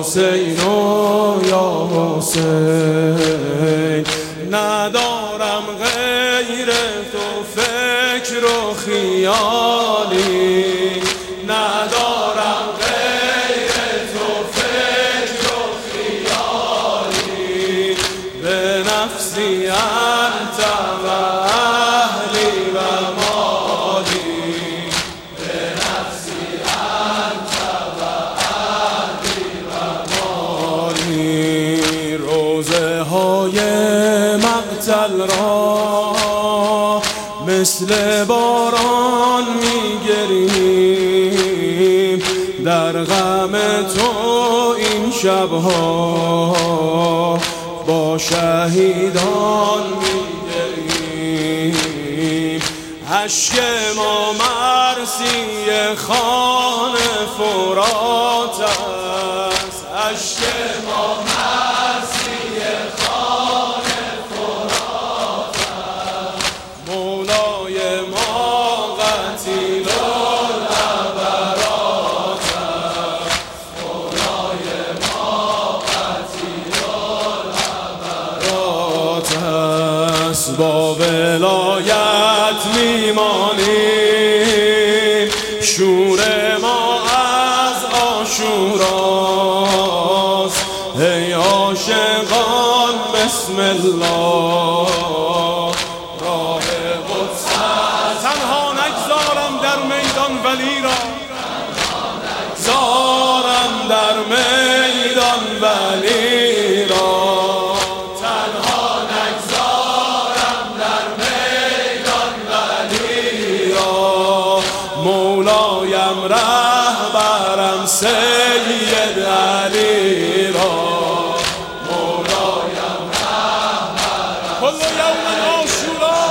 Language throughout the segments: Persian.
حسین و یا حسین، ندارم غیر تو فکر و خیالی، ندارم غیر تو فکر و خیالی، به نفسی انت و اهلی و مالی، به نفسی انت و اهلی و مالی. روزه های مقتل را مثل باران میگریم، در غم تو این شبها با شهیدان میگریم. اشک ما مرسی خان فرات است، اشک ما مرسی خان فرات است، مولای ما قتیل العبرات است، مولای ما قتیل العبرات است. با ولایت میمانیم، شور ما از عاشوراست، ای عاشقان بسم الله راه قدس. تنها نگذارم در میدان ولی را، نگذارم در میدان ولی را، تنها نگذارم در میدان ولی را. مولایم رهبرم سید علی را، مولایم رهبرم کل یوم عاشورا،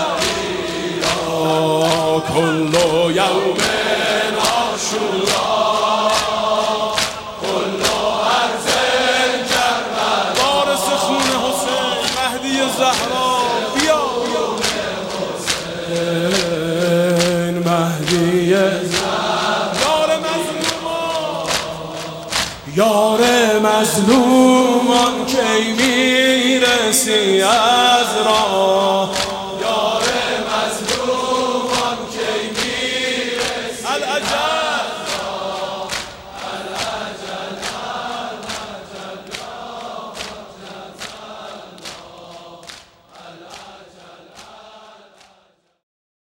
کل یوم عاشورا، کل ارض کربلا. وارث خون حسین مهدی زهرا، بیا حسین مهدی زهرا، یار مظلومان کی میرسی از راه،